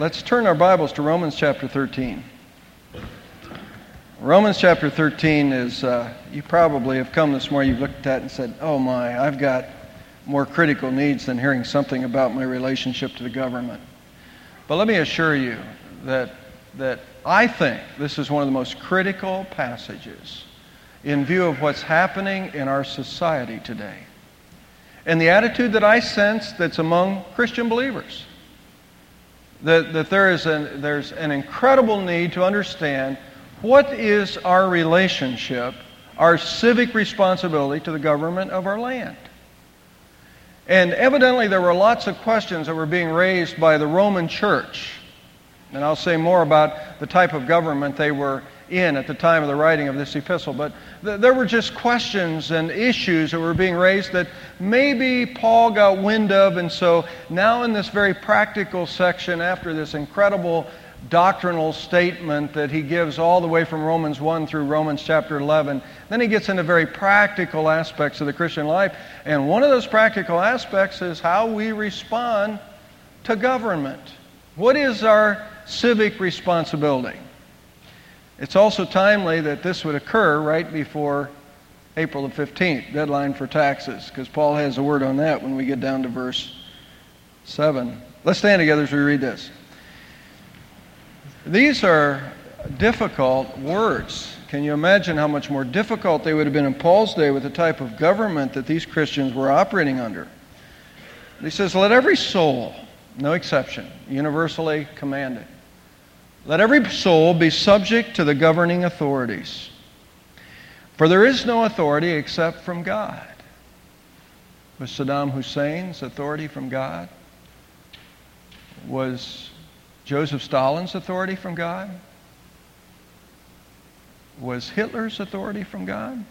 let's turn our Bibles to Romans chapter 13. Romans chapter 13 is, you probably have come this morning, you've looked at that and said, oh my, I've got more critical needs than hearing something about my relationship to the government. But let me assure you that I think this is one of the most critical passages in view of what's happening in our society today. And the attitude that I sense that's among Christian believers. That there's an incredible need to understand what is our relationship, our civic responsibility to the government of our land. And evidently there were lots of questions that were being raised by the Roman Church. And I'll say more about the type of government they were in at the time of the writing of this epistle. But there were just questions and issues that were being raised that maybe Paul got wind of. And so now in this very practical section, after this incredible doctrinal statement that he gives all the way from Romans 1 through Romans chapter 11, then he gets into very practical aspects of the Christian life. And one of those practical aspects is how we respond to government. What is our civic responsibility? It's also timely that this would occur right before April the 15th, deadline for taxes, because Paul has a word on that when we get down to verse 7. Let's stand together as we read this. These are difficult words. Can you imagine how much more difficult they would have been in Paul's day with the type of government that these Christians were operating under? He says, let every soul, no exception, universally commanded, let every soul be subject to the governing authorities. For there is no authority except from God. Was Saddam Hussein's authority from God? Was Joseph Stalin's authority from God? Was Hitler's authority from God?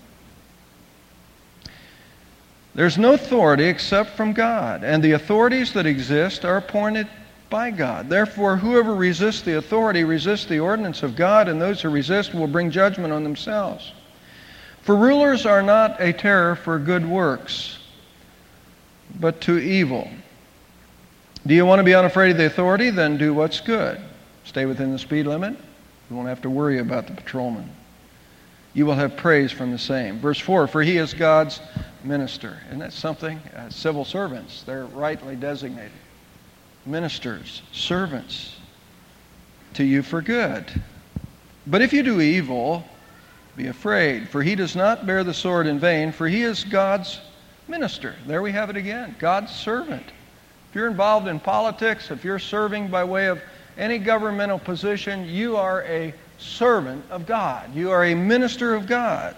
There's no authority except from God, and the authorities that exist are appointed by God. Therefore, whoever resists the authority resists the ordinance of God, and those who resist will bring judgment on themselves. For rulers are not a terror for good works, but to evil. Do you want to be unafraid of the authority? Then do what's good. Stay within the speed limit. You won't have to worry about the patrolman. You will have praise from the same. Verse 4, for he is God's minister. Isn't that something? Civil servants, they're rightly designated. Ministers, servants, to you for good. But if you do evil, be afraid, for he does not bear the sword in vain, for he is God's minister. There we have it again, God's servant. If you're involved in politics, if you're serving by way of any governmental position, you are a servant of God. You are a minister of God.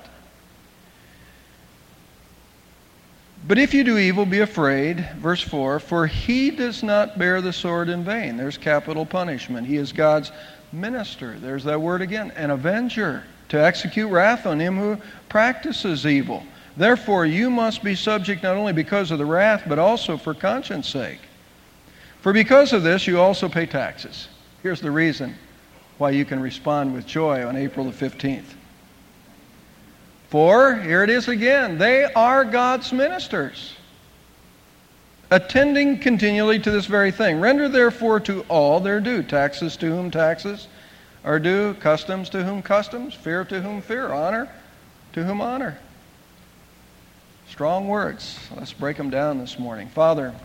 But if you do evil, be afraid, verse 4, for he does not bear the sword in vain. There's capital punishment. He is God's minister. There's that word again, an avenger, to execute wrath on him who practices evil. Therefore, you must be subject not only because of the wrath, but also for conscience sake. For because of this, you also pay taxes. Here's the reason why you can respond with joy on April the 15th. For, here it is again, they are God's ministers, attending continually to this very thing. Render therefore to all their due. Taxes to whom taxes are due, customs to whom customs, fear to whom fear, honor to whom honor. Strong words. Let's break them down this morning. Father,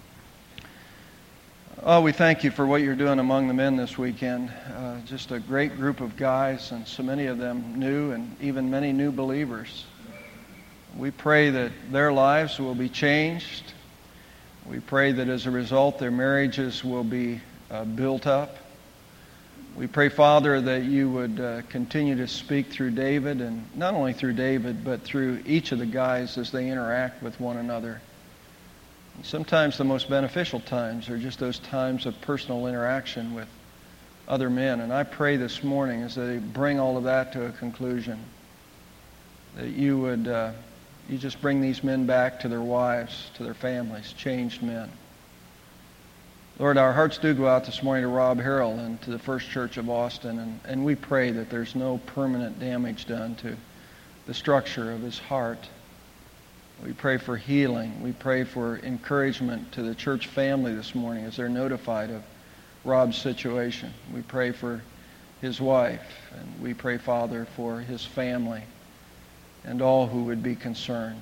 we thank you for what you're doing among the men this weekend. Just a great group of guys, and so many of them new, and even many new believers. We pray that their lives will be changed. We pray that as a result their marriages will be built up. We pray, Father, that you would continue to speak through David, and not only through David, but through each of the guys as they interact with one another. And sometimes the most beneficial times are just those times of personal interaction with other men. And I pray this morning as they bring all of that to a conclusion, that you would you just bring these men back to their wives, to their families, changed men. Lord, our hearts do go out this morning to Rob Harrell and to the First Church of Austin, and we pray that there's no permanent damage done to the structure of his heart. We pray for healing. We pray for encouragement to the church family this morning as they're notified of Rob's situation. We pray for his wife, and we pray, Father, for his family and all who would be concerned.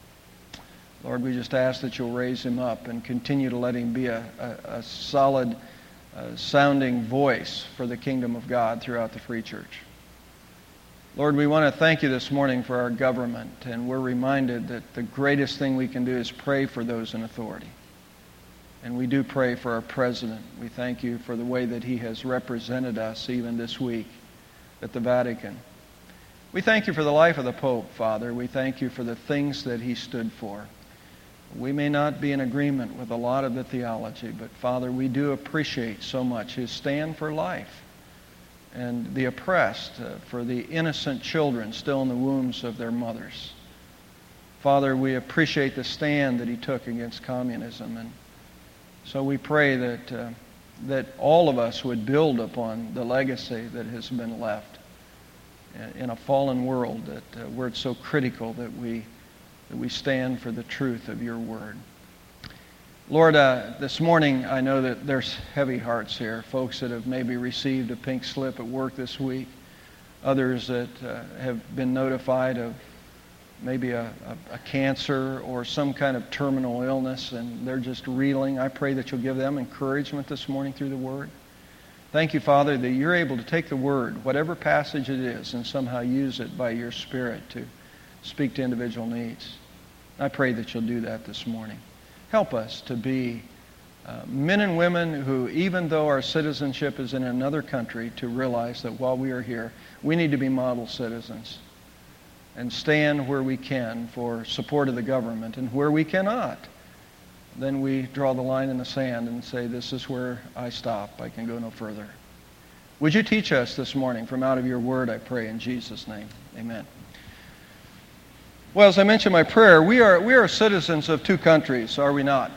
Lord, we just ask that you'll raise him up and continue to let him be a solid sounding voice for the kingdom of God throughout the Free Church. Lord, we want to thank you this morning for our government, and we're reminded that the greatest thing we can do is pray for those in authority. And we do pray for our president. We thank you for the way that he has represented us even this week at the Vatican. We thank you for the life of the Pope, Father. We thank you for the things that he stood for. We may not be in agreement with a lot of the theology, but Father, we do appreciate so much his stand for life and the oppressed, for the innocent children still in the wombs of their mothers. Father, we appreciate the stand that he took against communism, and so we pray that all of us would build upon the legacy that has been left in a fallen world, where it's so critical that we stand for the truth of your word. Lord, this morning I know that there's heavy hearts here, folks that have maybe received a pink slip at work this week, others that have been notified of maybe a cancer or some kind of terminal illness, and they're just reeling. I pray that you'll give them encouragement this morning through the Word. Thank you, Father, that you're able to take the Word, whatever passage it is, and somehow use it by your Spirit to speak to individual needs. I pray that you'll do that this morning. Help us to be men and women who, even though our citizenship is in another country, to realize that while we are here, we need to be model citizens and stand where we can for support of the government, and where we cannot, then we draw the line in the sand and say, this is where I stop. I can go no further. Would you teach us this morning from out of your word, I pray, in Jesus' name. Amen. Well, as I mentioned in my prayer, we are citizens of two countries, are we not?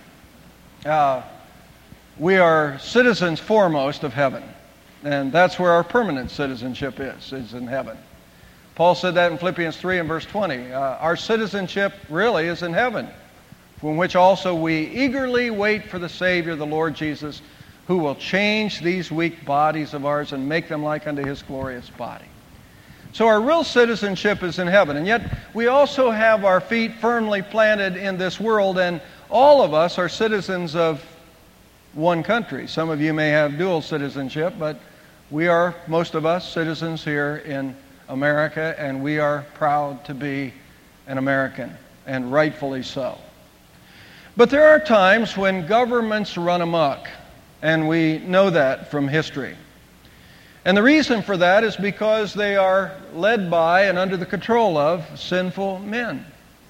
We are citizens foremost of heaven, and that's where our permanent citizenship is in heaven. Paul said that in Philippians 3 and verse 20. Our citizenship really is in heaven, from which also we eagerly wait for the Savior, the Lord Jesus, who will change these weak bodies of ours and make them like unto his glorious body. So our real citizenship is in heaven, and yet we also have our feet firmly planted in this world, and all of us are citizens of one country. Some of you may have dual citizenship, but we are, most of us, citizens here in America, and we are proud to be an American, and rightfully so. But there are times when governments run amok, and we know that from history. And the reason for that is because they are led by and under the control of sinful men.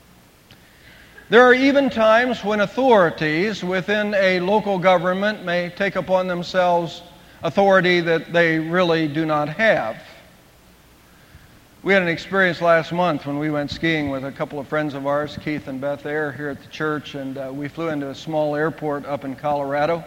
There are even times when authorities within a local government may take upon themselves authority that they really do not have. We had an experience last month when we went skiing with a couple of friends of ours, Keith and Beth Ayer, here at the church, and we flew into a small airport up in Colorado.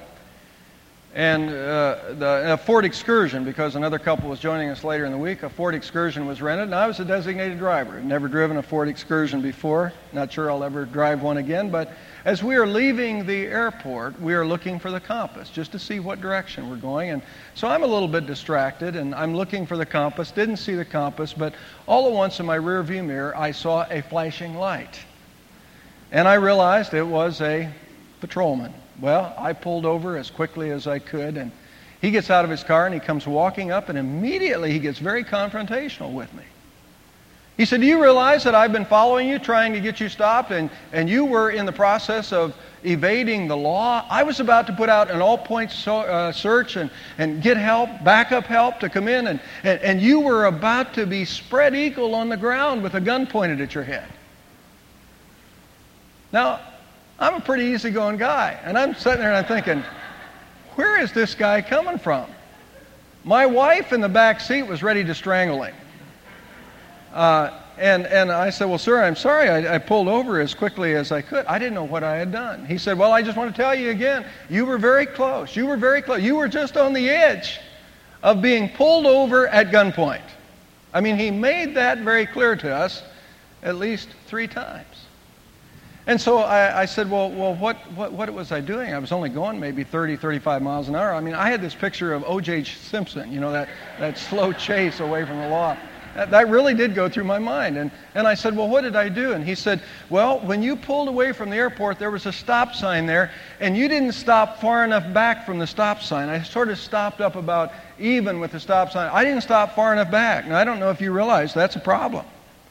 And a Ford Excursion, because another couple was joining us later in the week, a Ford Excursion was rented, and I was a designated driver. I'd never driven a Ford Excursion before. Not sure I'll ever drive one again, but as we are leaving the airport, we are looking for the compass, just to see what direction we're going. And so I'm a little bit distracted, and I'm looking for the compass, didn't see the compass, but all at once in my rear view mirror, I saw a flashing light. And I realized it was a patrolman. Well, I pulled over as quickly as I could, and he gets out of his car and he comes walking up, and immediately he gets very confrontational with me. He said, "Do you realize that I've been following you, trying to get you stopped, and you were in the process of evading the law? I was about to put out an all-point search and get help, backup help to come in, and you were about to be spread eagle on the ground with a gun pointed at your head." Now, I'm a pretty easygoing guy, and I'm sitting there and I'm thinking, where is this guy coming from? My wife in the back seat was ready to strangle him. And I said, "Well, sir, I'm sorry. I pulled over as quickly as I could. I didn't know what I had done." He said, "Well, I just want to tell you again, you were very close. You were very close. You were just on the edge of being pulled over at gunpoint." I mean, he made that very clear to us at least 3 times. And so I said, well, what was I doing? I was only going maybe 30, 35 miles an hour. I mean, I had this picture of O.J. Simpson, that slow chase away from the law. That really did go through my mind. And I said, well, what did I do? And he said, well, when you pulled away from the airport, there was a stop sign there, and you didn't stop far enough back from the stop sign. I sort of stopped up about even with the stop sign. I didn't stop far enough back. Now, I don't know if you realize that's a problem.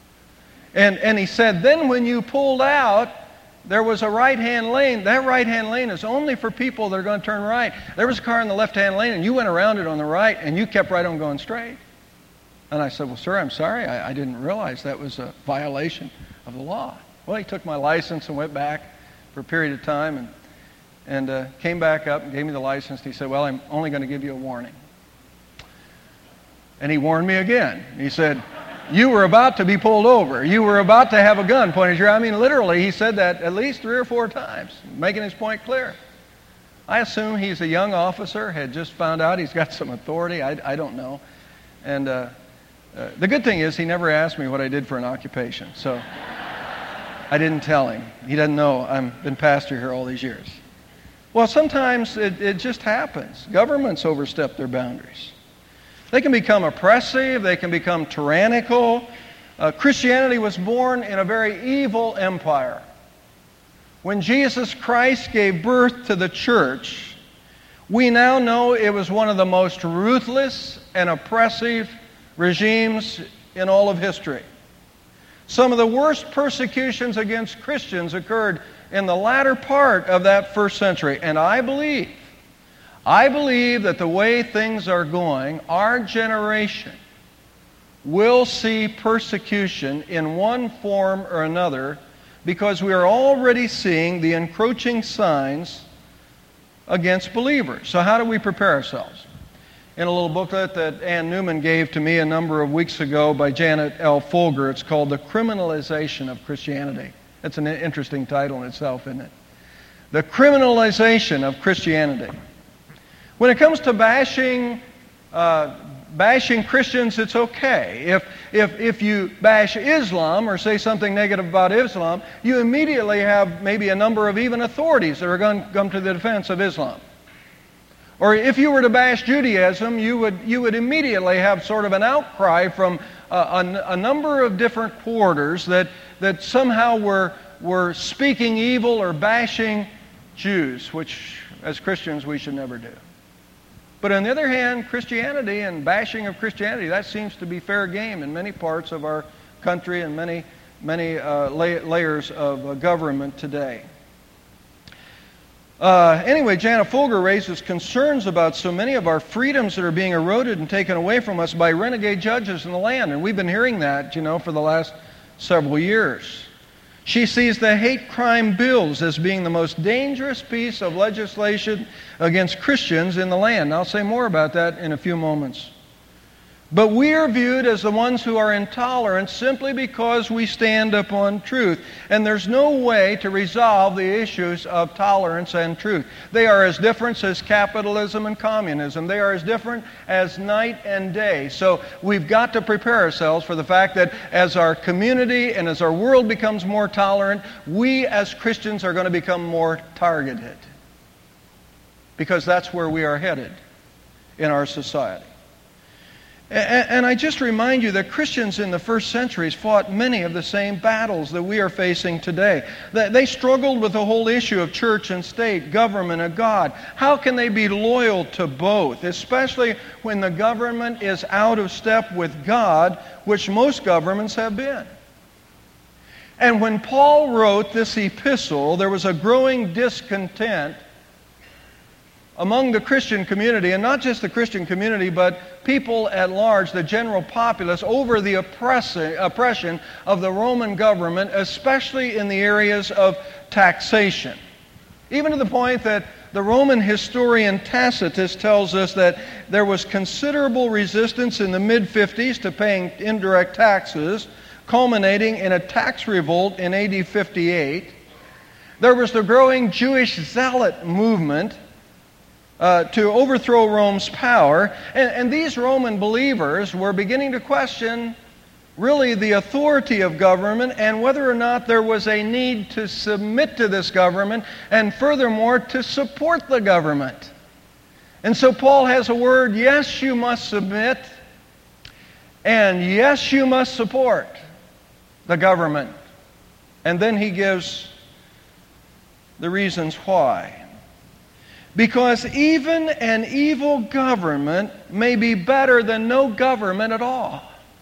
And he said, then when you pulled out, there was a right-hand lane. That right-hand lane is only for people that are going to turn right. There was a car in the left-hand lane, and you went around it on the right, and you kept right on going straight. And I said, well, sir, I'm sorry. I didn't realize that was a violation of the law. Well, he took my license and went back for a period of time and came back up and gave me the license. And he said, well, I'm only going to give you a warning. And he warned me again. He said, you were about to be pulled over. You were about to have a gun pointed at you. I mean, literally, he said that at least 3 or 4 times, making his point clear. I assume he's a young officer, had just found out he's got some authority. I don't know. And the good thing is he never asked me what I did for an occupation. So I didn't tell him. He doesn't know I've been pastor here all these years. Well, sometimes it just happens. Governments overstep their boundaries. They can become oppressive. They can become tyrannical. Christianity was born in a very evil empire. When Jesus Christ gave birth to the church, we now know it was one of the most ruthless and oppressive regimes in all of history. Some of the worst persecutions against Christians occurred in the latter part of that first century. And I believe that the way things are going, our generation will see persecution in one form or another because we are already seeing the encroaching signs against believers. So how do we prepare ourselves? In a little booklet that Ann Newman gave to me a number of weeks ago by Janet L. Folger, it's called The Criminalization of Christianity. It's an interesting title in itself, isn't it? The Criminalization of Christianity. When it comes to bashing Christians, it's okay. If you bash Islam or say something negative about Islam, you immediately have maybe a number of even authorities that are going to come to the defense of Islam. Or if you were to bash Judaism, you would immediately have sort of an outcry from a number of different quarters that somehow were speaking evil or bashing Jews, which as Christians we should never do. But on the other hand, Christianity and bashing of Christianity, that seems to be fair game in many parts of our country and many layers of government today. Anyway, Janet Folger raises concerns about so many of our freedoms that are being eroded and taken away from us by renegade judges in the land. And we've been hearing that, for the last several years. She sees the hate crime bills as being the most dangerous piece of legislation against Christians in the land. I'll say more about that in a few moments. But we are viewed as the ones who are intolerant simply because we stand upon truth. And there's no way to resolve the issues of tolerance and truth. They are as different as capitalism and communism. They are as different as night and day. So we've got to prepare ourselves for the fact that as our community and as our world becomes more tolerant, we as Christians are going to become more targeted. Because that's where we are headed in our society. And I just remind you that Christians in the first centuries fought many of the same battles that we are facing today. They struggled with the whole issue of church and state, government and God. How can they be loyal to both, especially when the government is out of step with God, which most governments have been? And when Paul wrote this epistle, there was a growing discontent among the Christian community, and not just the Christian community, but people at large, the general populace, over the oppression of the Roman government, especially in the areas of taxation. Even to the point that the Roman historian Tacitus tells us that there was considerable resistance in the mid-50s to paying indirect taxes, culminating in a tax revolt in AD 58. There was the growing Jewish zealot movement to overthrow Rome's power. And these Roman believers were beginning to question really the authority of government and whether or not there was a need to submit to this government and furthermore to support the government. And so Paul has a word, yes, you must submit, and yes, you must support the government. And then he gives the reasons why. Because even an evil government may be better than no government at all.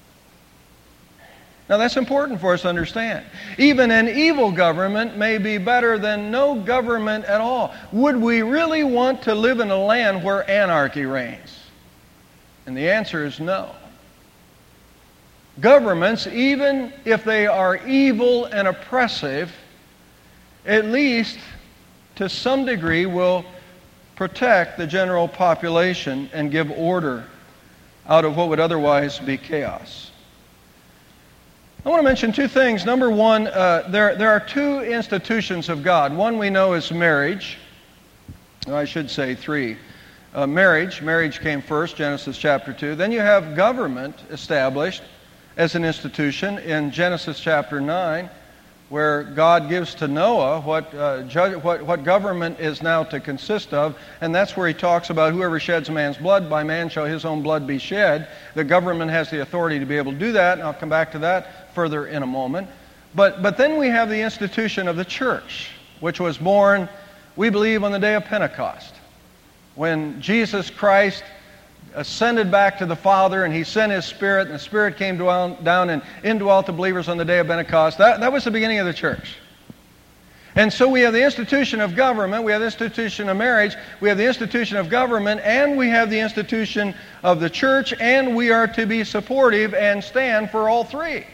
Now that's important for us to understand. Even an evil government may be better than no government at all. Would we really want to live in a land where anarchy reigns? And the answer is no. Governments, even if they are evil and oppressive, at least to some degree will protect the general population and give order out of what would otherwise be chaos. I want to mention two things. Number one, there are two institutions of God. One we know is marriage. I should say three. Marriage came first, Genesis chapter 2. Then you have government established as an institution in Genesis chapter 9, where God gives to Noah what government is now to consist of, and that's where he talks about whoever sheds a man's blood, by man shall his own blood be shed. The government has the authority to be able to do that, and I'll come back to that further in a moment. But then we have the institution of the church, which was born, we believe, on the day of Pentecost, when Jesus Christ ascended back to the Father and he sent his Spirit, and the Spirit came down and indwelt the believers on the day of Pentecost. That was the beginning of the church. And so we have the institution of government, we have the institution of marriage, we have the institution of government, and we have the institution of the church, and we are to be supportive and stand for all three.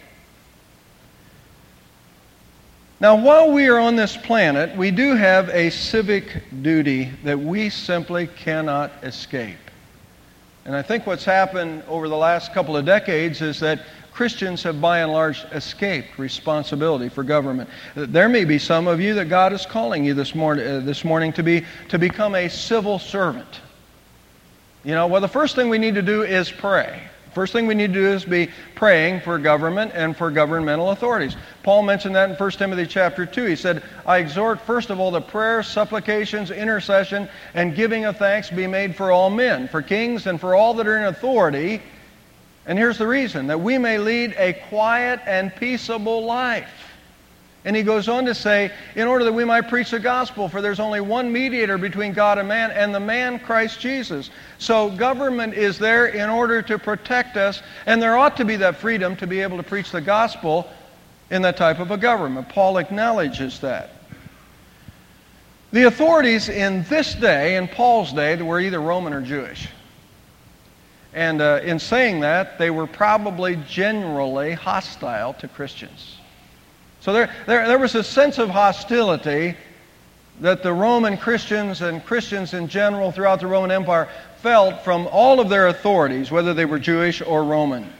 Now, while we are on this planet, we do have a civic duty that we simply cannot escape. And I think what's happened over the last couple of decades is that Christians have by and large escaped responsibility for government. There may be some of you that God is calling you this morning to become a civil servant. You know, well, the first thing we need to do is pray. First thing we need to do is be praying for government and for governmental authorities. Paul mentioned that in 1 Timothy chapter 2. He said, I exhort first of all the prayers, supplications, intercession, and giving of thanks be made for all men, for kings and for all that are in authority. And here's the reason, that we may lead a quiet and peaceable life. And he goes on to say, in order that we might preach the gospel, for there's only one mediator between God and man, and the man Christ Jesus. So government is there in order to protect us, and there ought to be that freedom to be able to preach the gospel in that type of a government. Paul acknowledges that. The authorities in this day, in Paul's day, were either Roman or Jewish. And in saying that, they were probably generally hostile to Christians. So there was a sense of hostility that the Roman Christians and Christians in general throughout the Roman Empire felt from all of their authorities, whether they were Jewish or Roman.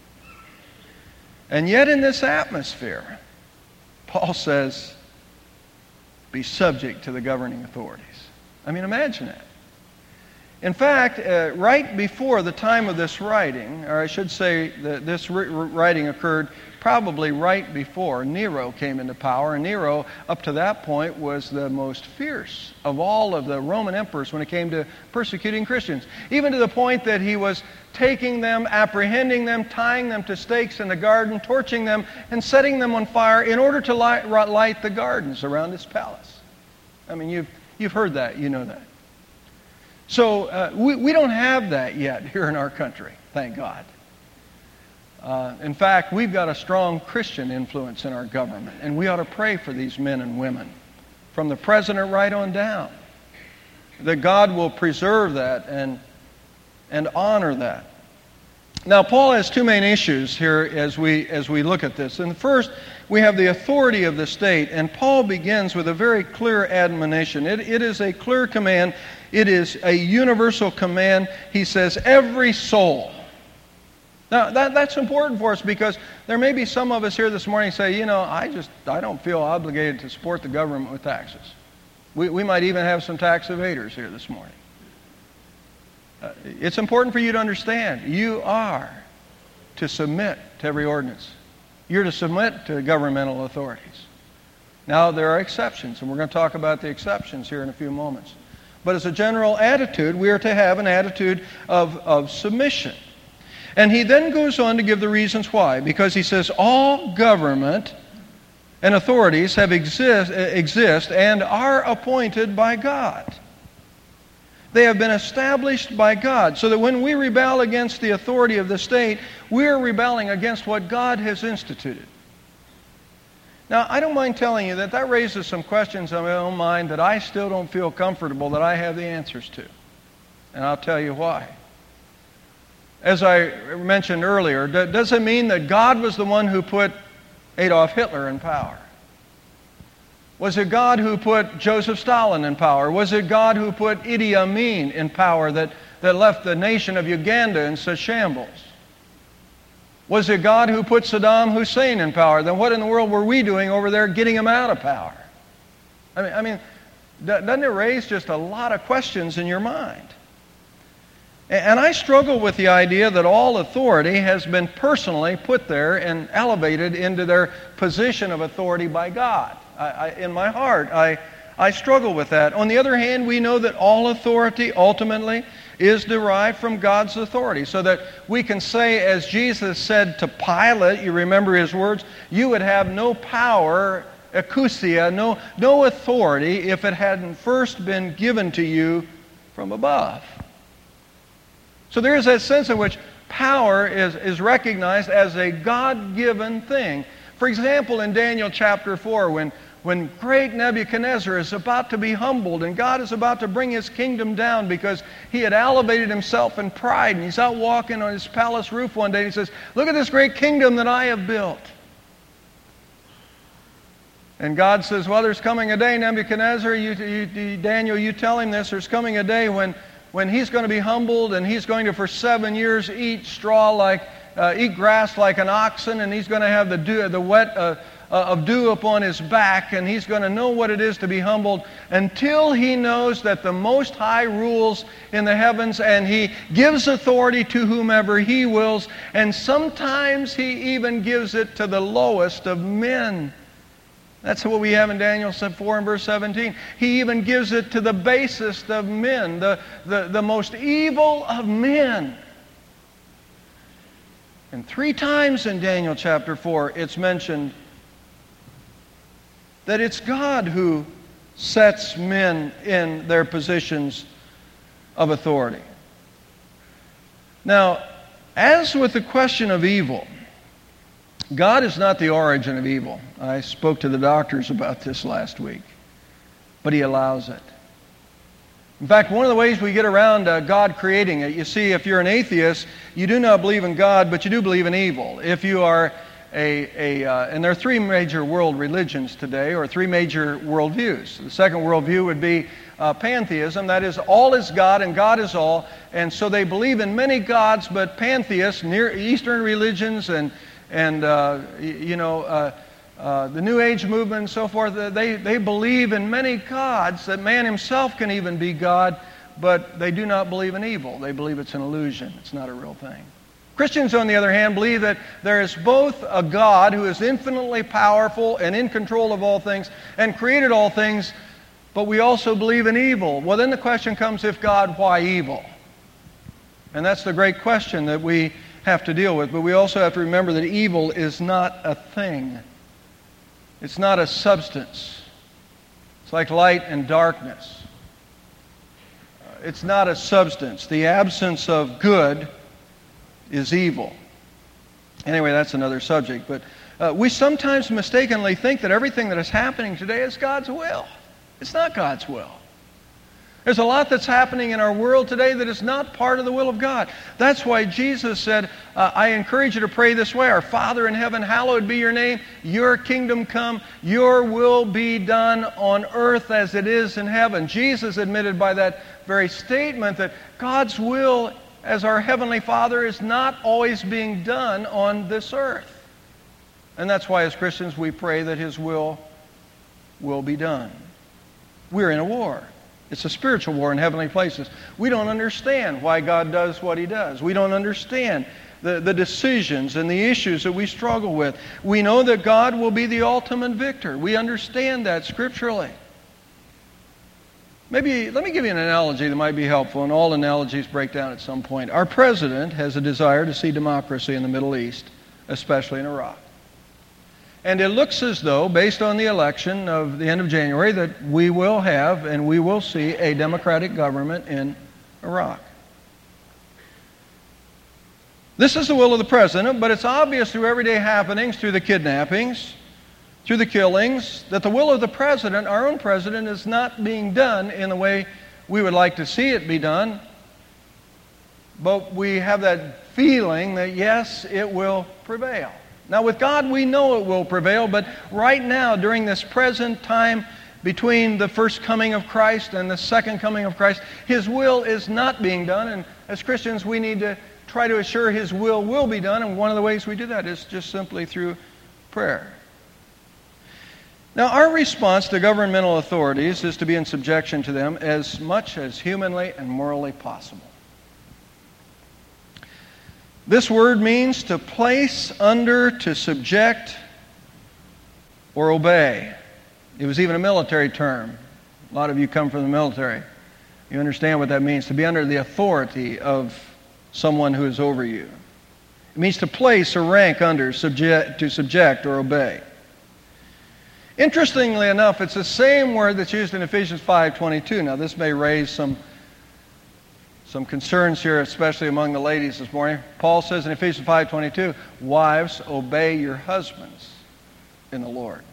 And yet in this atmosphere, Paul says, be subject to the governing authorities. I mean, imagine that. In fact, right before the time of this writing, or I should say that this writing occurred probably right before Nero came into power. And Nero, up to that point, was the most fierce of all of the Roman emperors when it came to persecuting Christians. Even to the point that he was taking them, apprehending them, tying them to stakes in the garden, torching them, and setting them on fire in order to light the gardens around his palace. I mean, you've heard that, you know that. So we don't have that yet here in our country, thank God. In fact, we've got a strong Christian influence in our government, and we ought to pray for these men and women, from the president right on down, that God will preserve that and honor that. Now, Paul has two main issues here as we look at this. And first, we have the authority of the state, and Paul begins with a very clear admonition. It is a clear command. It is a universal command. He says, every soul. Now, that's important for us because there may be some of us here this morning say, you know, I don't feel obligated to support the government with taxes. We might even have some tax evaders here this morning. It's important for you to understand, you are to submit to every ordinance. You're to submit to governmental authorities. Now, there are exceptions, and we're going to talk about the exceptions here in a few moments. But as a general attitude, we are to have an attitude of submission. And he then goes on to give the reasons why. Because he says, all government and authorities exist and are appointed by God. They have been established by God, so that when we rebel against the authority of the state, we are rebelling against what God has instituted. Now, I don't mind telling you that raises some questions in my own mind that I still don't feel comfortable that I have the answers to. And I'll tell you why. As I mentioned earlier, does it mean that God was the one who put Adolf Hitler in power? Was it God who put Joseph Stalin in power? Was it God who put Idi Amin in power that left the nation of Uganda in such shambles? Was it God who put Saddam Hussein in power? Then what in the world were we doing over there getting him out of power? I mean, doesn't it raise just a lot of questions in your mind? And I struggle with the idea that all authority has been personally put there and elevated into their position of authority by God. In my heart, I struggle with that. On the other hand, we know that all authority ultimately is derived from God's authority, so that we can say, as Jesus said to Pilate, you remember his words, you would have no power, exousia, no authority if it hadn't first been given to you from above. So there is that sense in which power is recognized as a God-given thing. For example, in Daniel chapter 4, when great Nebuchadnezzar is about to be humbled and God is about to bring his kingdom down because he had elevated himself in pride, and he's out walking on his palace roof one day and he says, look at this great kingdom that I have built. And God says, well, there's coming a day, Nebuchadnezzar, Daniel, you tell him this, there's coming a day when he's going to be humbled and he's going to for 7 years eat grass like an oxen, and he's going to have the wet of dew upon his back, and he's going to know what it is to be humbled until he knows that the Most High rules in the heavens, and he gives authority to whomever he wills, and sometimes he even gives it to the lowest of men. That's what we have in Daniel 4 and verse 17. He even gives it to the basest of men, the most evil of men. And 3 times in Daniel chapter 4, it's mentioned that it's God who sets men in their positions of authority. Now, as with the question of evil, God is not the origin of evil. I spoke to the doctors about this last week, but He allows it. In fact, one of the ways we get around God creating it, you see, if you're an atheist, you do not believe in God, but you do believe in evil. If you are and there are 3 major world religions today, or 3 major worldviews. The second worldview would be pantheism. That is, all is God and God is all. And so they believe in many gods, but pantheists, Near Eastern religions and the New Age movement and so forth, they believe in many gods, that man himself can even be God, but they do not believe in evil. They believe it's an illusion. It's not a real thing. Christians, on the other hand, believe that there is both a God who is infinitely powerful and in control of all things and created all things, but we also believe in evil. Well, then the question comes, if God, why evil? And that's the great question that we have to deal with. But we also have to remember that evil is not a thing. It's not a substance. It's like light and darkness. It's not a substance. The absence of good is evil. Anyway, that's another subject. But we sometimes mistakenly think that everything that is happening today is God's will. It's not God's will. There's a lot that's happening in our world today that is not part of the will of God. That's why Jesus said, I encourage you to pray this way: Our Father in heaven, hallowed be your name. Your kingdom come. Your will be done on earth as it is in heaven. Jesus admitted by that very statement that God's will as our Heavenly Father is not always being done on this earth. And that's why as Christians we pray that His will be done. We're in a war. It's a spiritual war in heavenly places. We don't understand why God does what He does. We don't understand the decisions and the issues that we struggle with. We know that God will be the ultimate victor. We understand that scripturally. Maybe, let me give you an analogy that might be helpful, and all analogies break down at some point. Our president has a desire to see democracy in the Middle East, especially in Iraq. And it looks as though, based on the election of the end of January, that we will have and we will see a democratic government in Iraq. This is the will of the president, but it's obvious through everyday happenings, through the kidnappings, through the killings, that the will of the president, our own president, is not being done in the way we would like to see it be done. But we have that feeling that, yes, it will prevail. Now, with God, we know it will prevail, but right now, during this present time between the first coming of Christ and the second coming of Christ, His will is not being done, and as Christians, we need to try to assure His will be done, and one of the ways we do that is just simply through prayer. Now, our response to governmental authorities is to be in subjection to them as much as humanly and morally possible. This word means to place under, to subject, or obey. It was even a military term. A lot of you come from the military. You understand what that means, to be under the authority of someone who is over you. It means to place or rank under, to subject or obey. Interestingly enough, it's the same word that's used in Ephesians 5:22. Now, this may raise some concerns here, especially among the ladies this morning. Paul says in Ephesians 5:22, "Wives, obey your husbands in the Lord."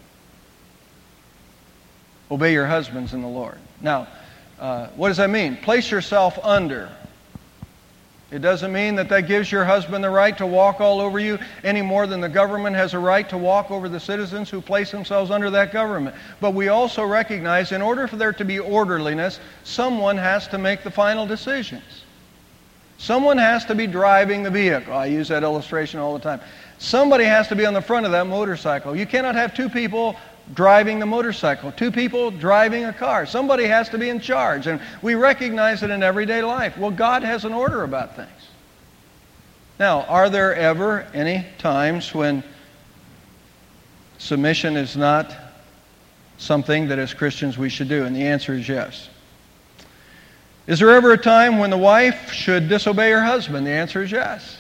Obey your husbands in the Lord. Now, what does that mean? Place yourself under. It doesn't mean that gives your husband the right to walk all over you any more than the government has a right to walk over the citizens who place themselves under that government. But we also recognize in order for there to be orderliness, someone has to make the final decisions. Someone has to be driving the vehicle. I use that illustration all the time. Somebody has to be on the front of that motorcycle. You cannot have two people driving the motorcycle, two people driving a car. Somebody has to be in charge, and we recognize it in everyday life. Well, God has an order about things. Now, are there ever any times when submission is not something that as Christians we should do? And the answer is yes. Is there ever a time when the wife should disobey her husband? The answer is yes.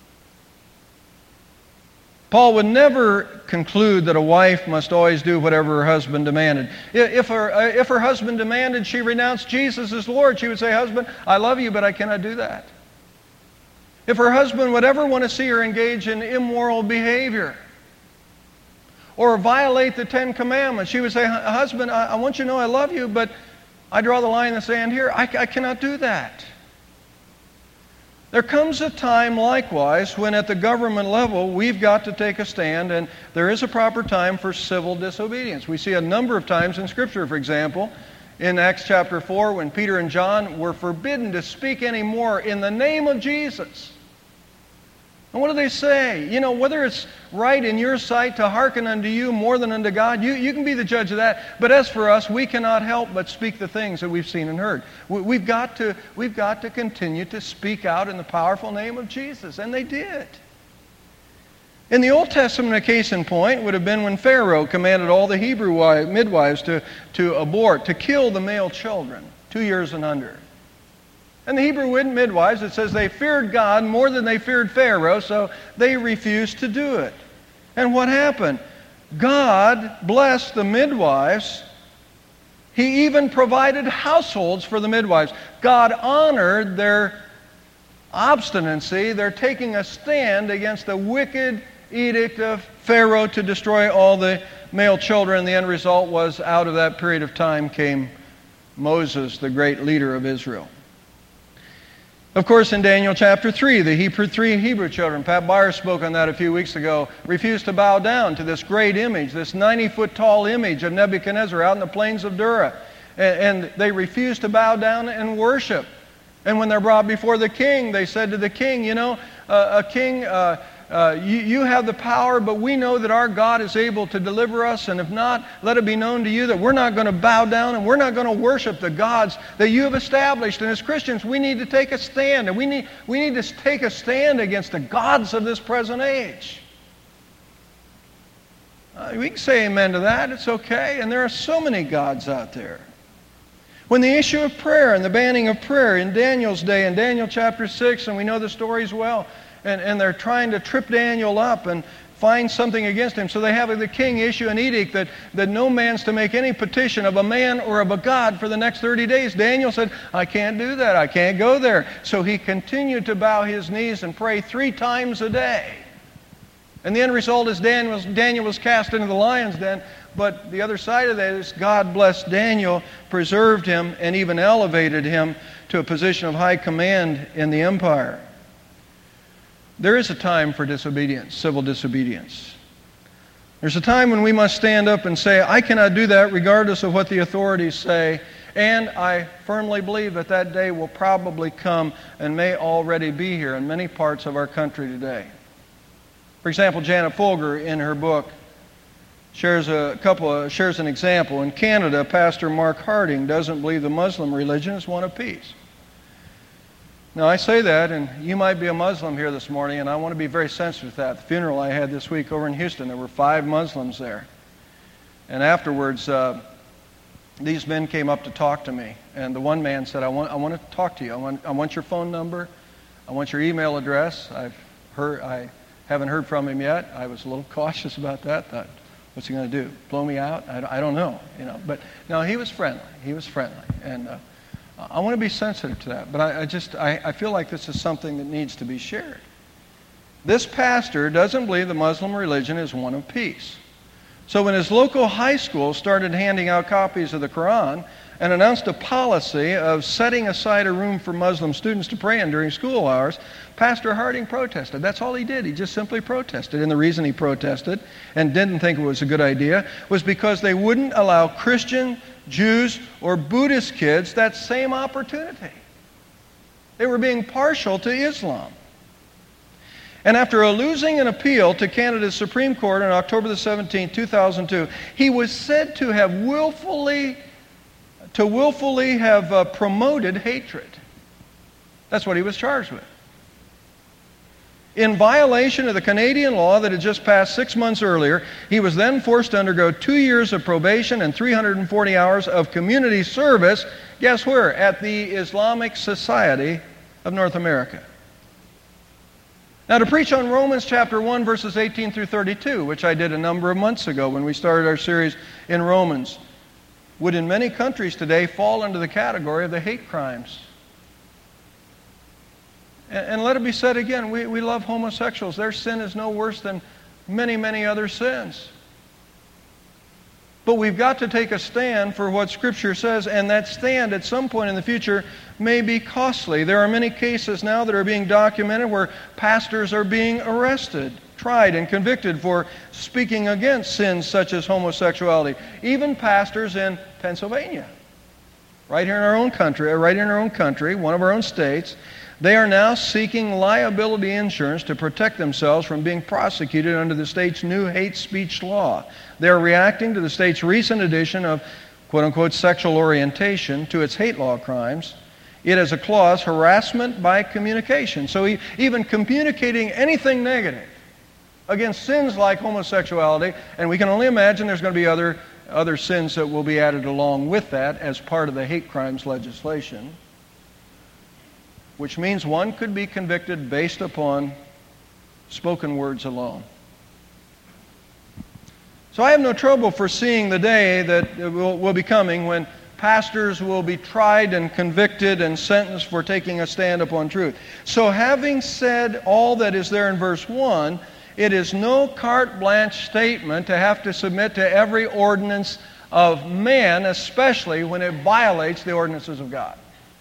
Paul would never conclude that a wife must always do whatever her husband demanded. If her husband demanded she renounce Jesus as Lord, she would say, "Husband, I love you, but I cannot do that." If her husband would ever want to see her engage in immoral behavior or violate the Ten Commandments, she would say, "Husband, I want you to know I love you, but I draw the line in the sand here. I cannot do that." There comes a time, likewise, when at the government level we've got to take a stand, and there is a proper time for civil disobedience. We see a number of times in Scripture, for example, in Acts chapter 4, when Peter and John were forbidden to speak anymore in the name of Jesus. And what do they say? You know, whether it's right in your sight to hearken unto you more than unto God, you can be the judge of that. But as for us, we cannot help but speak the things that we've seen and heard. We've got to continue to speak out in the powerful name of Jesus. And they did. In the Old Testament, a case in point would have been when Pharaoh commanded all the Hebrew midwives to abort, to kill the male children, 2 years and under. And the Hebrew midwives, it says they feared God more than they feared Pharaoh, so they refused to do it. And what happened? God blessed the midwives. He even provided households for the midwives. God honored their obstinacy, their taking a stand against the wicked edict of Pharaoh to destroy all the male children. The end result was, out of that period of time came Moses, the great leader of Israel. Of course, in Daniel chapter 3, the three Hebrew children, Pat Beyer spoke on that a few weeks ago, refused to bow down to this great image, this 90-foot-tall image of Nebuchadnezzar out in the plains of Dura. And they refused to bow down and worship. And when they're brought before the king, they said to the king, "You know, you have the power, but we know that our God is able to deliver us, and if not, let it be known to you that we're not going to bow down and we're not going to worship the gods that you have established. And as Christians, we need to take a stand, and we need to take a stand against the gods of this present age. We can say amen to that. It's okay. And there are so many gods out there. When the issue of prayer and the banning of prayer in Daniel's day, in Daniel chapter 6, and we know the stories well, and they're trying to trip Daniel up and find something against him. So they have the king issue an edict that no man's to make any petition of a man or of a god for the next 30 days. Daniel said, I can't do that. I can't go there. So he continued to bow his knees and pray 3 times a day. And the end result is Daniel was cast into the lion's den. But the other side of that is God blessed Daniel, preserved him, and even elevated him to a position of high command in the empire. There is a time for disobedience, civil disobedience. There's a time when we must stand up and say, I cannot do that regardless of what the authorities say. And I firmly believe that that day will probably come and may already be here in many parts of our country today. For example, Janet Folger in her book shares an example. In Canada, Pastor Mark Harding doesn't believe the Muslim religion is one of peace. Now, I say that, and you might be a Muslim here this morning, and I want to be very sensitive to that. The funeral I had this week over in Houston, there were 5 Muslims there. And afterwards, these men came up to talk to me. And the one man said, I want to talk to you. I want your phone number. I want your email address. I haven't heard from him yet. I was a little cautious about that. Thought, what's he going to do? Blow me out? I don't know. But no, he was friendly. And I want to be sensitive to that. But I feel like this is something that needs to be shared. This pastor doesn't believe the Muslim religion is one of peace. So when his local high school started handing out copies of the Quran and announced a policy of setting aside a room for Muslim students to pray in during school hours, Pastor Harding protested. That's all he did. He just simply protested. And the reason he protested and didn't think it was a good idea was because they wouldn't allow Christian, Jews, or Buddhist kids that same opportunity. They were being partial to Islam. And after losing an appeal to Canada's Supreme Court on October the 17th, 2002, he was said to have willfully have promoted hatred. That's what he was charged with. In violation of the Canadian law that had just passed 6 months earlier, he was then forced to undergo 2 years of probation and 340 hours of community service. Guess where? At the Islamic Society of North America. Now, to preach on Romans chapter 1, verses 18 through 32, which I did a number of months ago when we started our series in Romans, would in many countries today fall under the category of the hate crimes. And let it be said again, we love homosexuals. Their sin is no worse than many, many other sins. But we've got to take a stand for what Scripture says, and that stand at some point in the future may be costly. There are many cases now that are being documented where pastors are being arrested, tried, and convicted for speaking against sins such as homosexuality. Even pastors in Pennsylvania, right here in our own country, one of our own states, they are now seeking liability insurance to protect themselves from being prosecuted under the state's new hate speech law. They're reacting to the state's recent addition of quote-unquote sexual orientation to its hate law crimes. It has a clause, harassment by communication. So even communicating anything negative against sins like homosexuality, and we can only imagine there's going to be other sins that will be added along with that as part of the hate crimes legislation, which means one could be convicted based upon spoken words alone. So I have no trouble foreseeing the day that will be coming when pastors will be tried and convicted and sentenced for taking a stand upon truth. So having said all that is there in verse 1, it is no carte blanche statement to have to submit to every ordinance of man, especially when it violates the ordinances of God.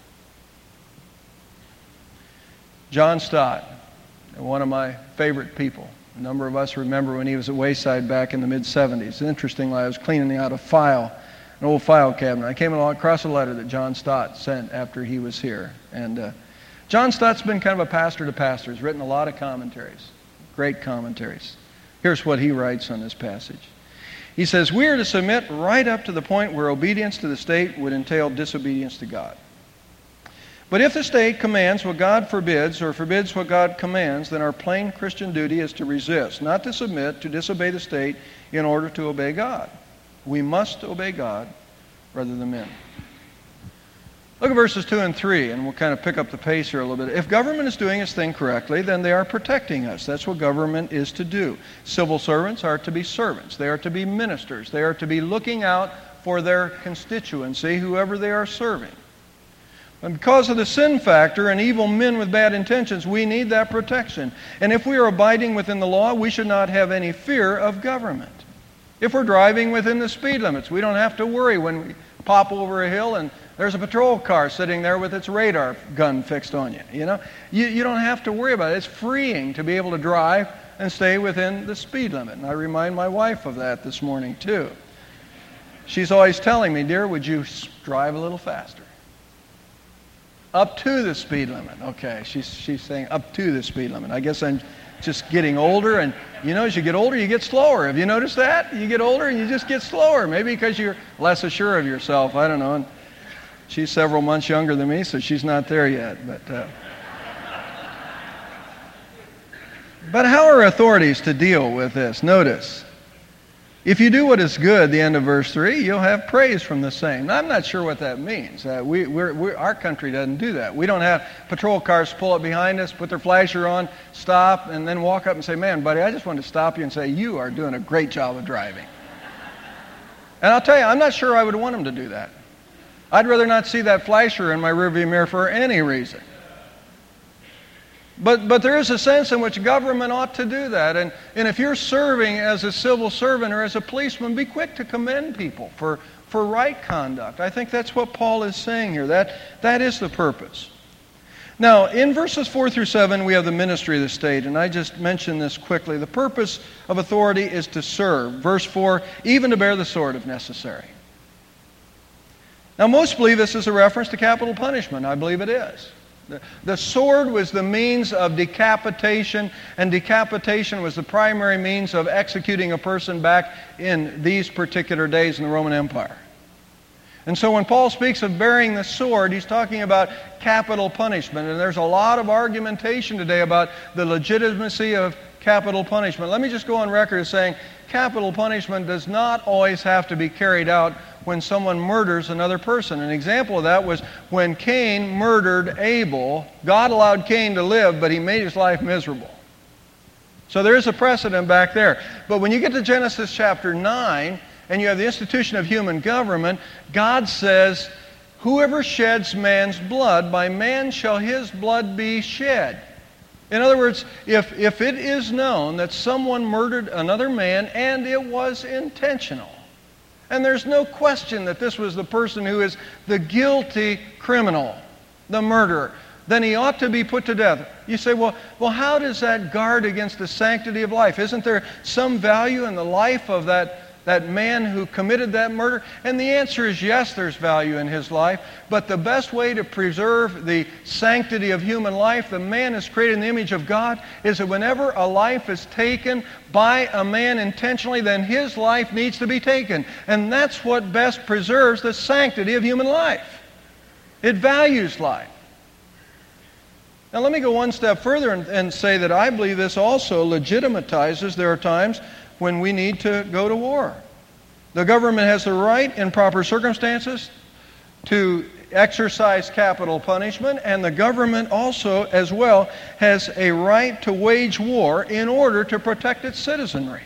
John Stott, one of my favorite people. A number of us remember when he was at Wayside back in the mid-'70s. Interestingly, I was cleaning out an old file cabinet. I came across a letter that John Stott sent after he was here. And John Stott's been kind of a pastor to pastor. He's written a lot of commentaries. Great commentaries. Here's what he writes on this passage. He says, we are to submit right up to the point where obedience to the state would entail disobedience to God. But if the state commands what God forbids or forbids what God commands, then our plain Christian duty is to resist, not to submit, to disobey the state in order to obey God. We must obey God rather than men. Look at verses 2 and 3, and we'll kind of pick up the pace here a little bit. If government is doing its thing correctly, then they are protecting us. That's what government is to do. Civil servants are to be servants. They are to be ministers. They are to be looking out for their constituency, whoever they are serving. And because of the sin factor and evil men with bad intentions, we need that protection. And if we are abiding within the law, we should not have any fear of government. If we're driving within the speed limits, we don't have to worry when we pop over a hill and there's a patrol car sitting there with its radar gun fixed on you. You don't have to worry about it. It's freeing to be able to drive and stay within the speed limit. And I remind my wife of that this morning too. She's always telling me, dear, would you drive a little faster? Up to the speed limit. Okay, she's saying up to the speed limit. I guess I'm just getting older, and as you get older, you get slower. Have you noticed that? You get older and you just get slower. Maybe because you're less assured of yourself. I don't know. And she's several months younger than me, so she's not there yet. But how are authorities to deal with this? Notice, if you do what is good, the end of verse 3, you'll have praise from the same. Now, I'm not sure what that means. Our country doesn't do that. We don't have patrol cars pull up behind us, put their flasher on, stop, and then walk up and say, man, buddy, I just wanted to stop you and say, you are doing a great job of driving. And I'll tell you, I'm not sure I would want them to do that. I'd rather not see that flasher in my rearview mirror for any reason. But there is a sense in which government ought to do that. And if you're serving as a civil servant or as a policeman, be quick to commend people for right conduct. I think that's what Paul is saying here. That is the purpose. Now, in verses 4 through 7, we have the ministry of the state. And I just mentioned this quickly. The purpose of authority is to serve. Verse 4, even to bear the sword if necessary. Now, most believe this is a reference to capital punishment. I believe it is. The sword was the means of decapitation, and decapitation was the primary means of executing a person back in these particular days in the Roman Empire. And so when Paul speaks of bearing the sword, he's talking about capital punishment. And there's a lot of argumentation today about the legitimacy of capital punishment. Let me just go on record as saying capital punishment does not always have to be carried out when someone murders another person. An example of that was when Cain murdered Abel. God allowed Cain to live, but he made his life miserable. So there is a precedent back there. But when you get to Genesis chapter 9, and you have the institution of human government, God says, whoever sheds man's blood, by man shall his blood be shed. In other words, if it is known that someone murdered another man and it was intentional, and there's no question that this was the person who is the guilty criminal, the murderer, then he ought to be put to death. You say, well, how does that guard against the sanctity of life? Isn't there some value in the life of that man who committed that murder? And the answer is yes, there's value in his life. But the best way to preserve the sanctity of human life, the man is created in the image of God, is that whenever a life is taken by a man intentionally, then his life needs to be taken. And that's what best preserves the sanctity of human life. It values life. Now let me go one step further and say that I believe this also legitimatizes there are times when we need to go to war. The government has the right in proper circumstances to exercise capital punishment, and the government also, as well, has a right to wage war in order to protect its citizenry.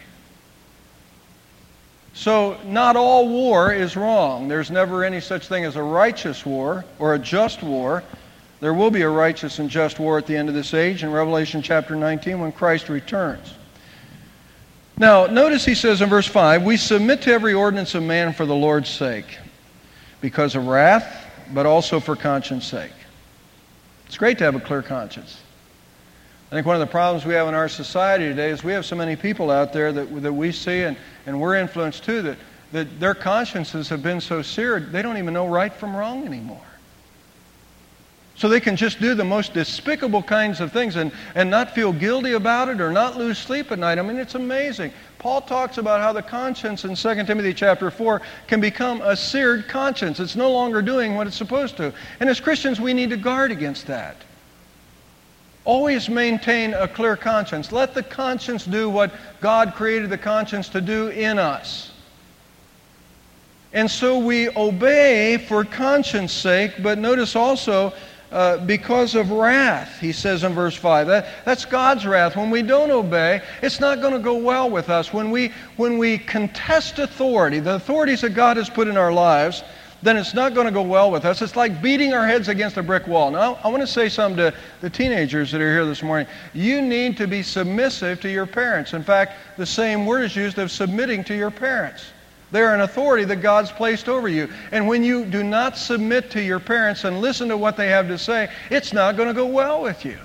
So not all war is wrong. There's never any such thing as a righteous war or a just war. There will be a righteous and just war at the end of this age in Revelation chapter 19 when Christ returns. Now, notice he says in verse 5, we submit to every ordinance of man for the Lord's sake, because of wrath, but also for conscience sake. It's great to have a clear conscience. I think one of the problems we have in our society today is we have so many people out there that we see, and we're influenced too, that their consciences have been so seared, they don't even know right from wrong anymore. So they can just do the most despicable kinds of things and not feel guilty about it or not lose sleep at night. I mean, it's amazing. Paul talks about how the conscience in 2 Timothy chapter 4 can become a seared conscience. It's no longer doing what it's supposed to. And as Christians, we need to guard against that. Always maintain a clear conscience. Let the conscience do what God created the conscience to do in us. And so we obey for conscience sake, but notice also because of wrath, he says in verse 5. That's God's wrath. When we don't obey, it's not going to go well with us. When we contest authority, the authorities that God has put in our lives, then it's not going to go well with us. It's like beating our heads against a brick wall. Now, I want to say something to the teenagers that are here this morning. You need to be submissive to your parents. In fact, the same word is used of submitting to your parents. They're an authority that God's placed over you. And when you do not submit to your parents and listen to what they have to say, it's not going to go well with you.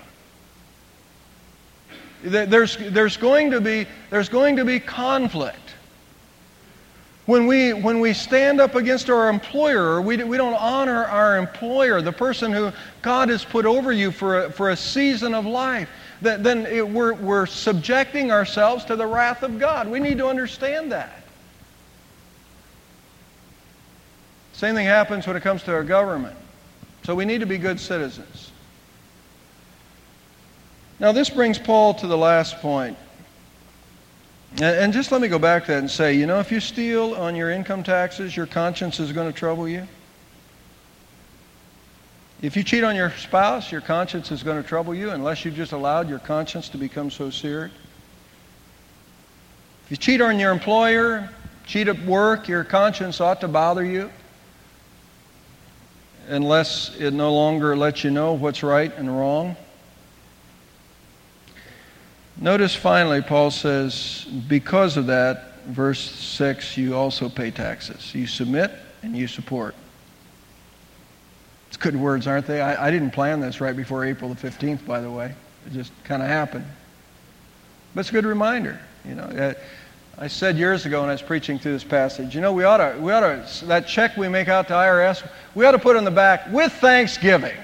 There's going to be conflict. When we stand up against our employer, or we don't honor our employer, the person who God has put over you for a season of life, then we're subjecting ourselves to the wrath of God. We need to understand that. Same thing happens when it comes to our government. So we need to be good citizens. Now this brings Paul to the last point. And just let me go back to that and say, if you steal on your income taxes, your conscience is going to trouble you. If you cheat on your spouse, your conscience is going to trouble you unless you've just allowed your conscience to become so seared. If you cheat on your employer, cheat at work, your conscience ought to bother you unless it no longer lets you know what's right and wrong. Notice finally, Paul says, because of that, verse 6, you also pay taxes. You submit and you support. It's good words, aren't they? I didn't plan this right before April the 15th, by the way. It just kind of happened. But it's a good reminder. I said years ago when I was preaching through this passage, we ought to, that check we make out to IRS, we ought to put on the back, with thanksgiving.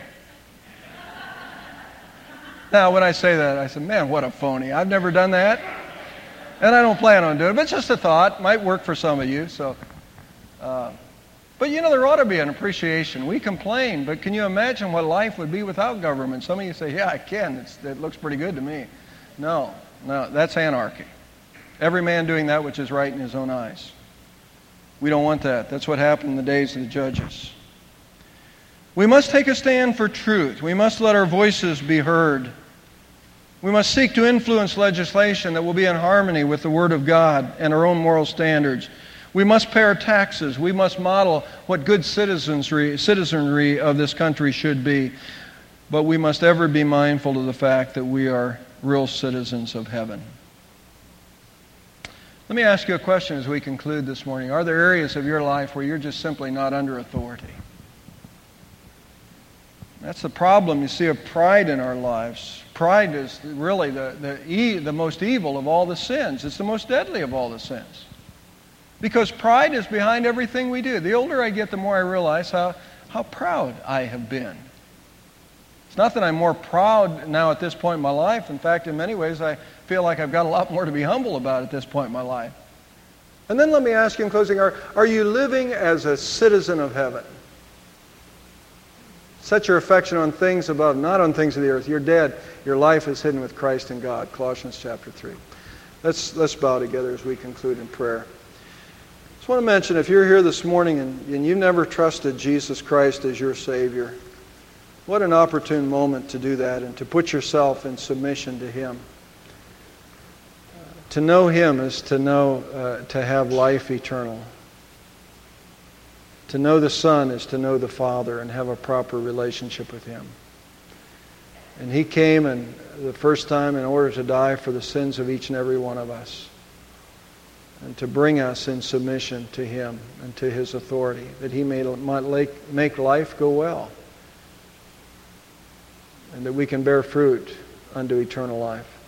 Now, when I say that, I said, man, what a phony. I've never done that, and I don't plan on doing it. But it's just a thought. Might work for some of you. But there ought to be an appreciation. We complain, but can you imagine what life would be without government? Some of you say, yeah, I can. It looks pretty good to me. No, that's anarchy. Every man doing that which is right in his own eyes. We don't want that. That's what happened in the days of the judges. We must take a stand for truth. We must let our voices be heard. We must seek to influence legislation that will be in harmony with the Word of God and our own moral standards. We must pay our taxes. We must model what good citizenry of this country should be. But we must ever be mindful of the fact that we are real citizens of heaven. Let me ask you a question as we conclude this morning. Are there areas of your life where you're just simply not under authority? That's the problem, you see, of pride in our lives. Pride is really the most evil of all the sins. It's the most deadly of all the sins. Because pride is behind everything we do. The older I get, the more I realize how proud I have been. It's not that I'm more proud now at this point in my life. In fact, in many ways, I feel like I've got a lot more to be humble about at this point in my life. And then let me ask you in closing, are you living as a citizen of heaven? Set your affection on things above, not on things of the earth. You're dead. Your life is hidden with Christ in God. Colossians chapter 3. Let's bow together as we conclude in prayer. I just want to mention, if you're here this morning and you've never trusted Jesus Christ as your Savior, what an opportune moment to do that and to put yourself in submission to Him. To know Him is to have life eternal. To know the Son is to know the Father and have a proper relationship with Him. And He came the first time in order to die for the sins of each and every one of us. And to bring us in submission to Him and to His authority, that He might make life go well. And that we can bear fruit unto eternal life.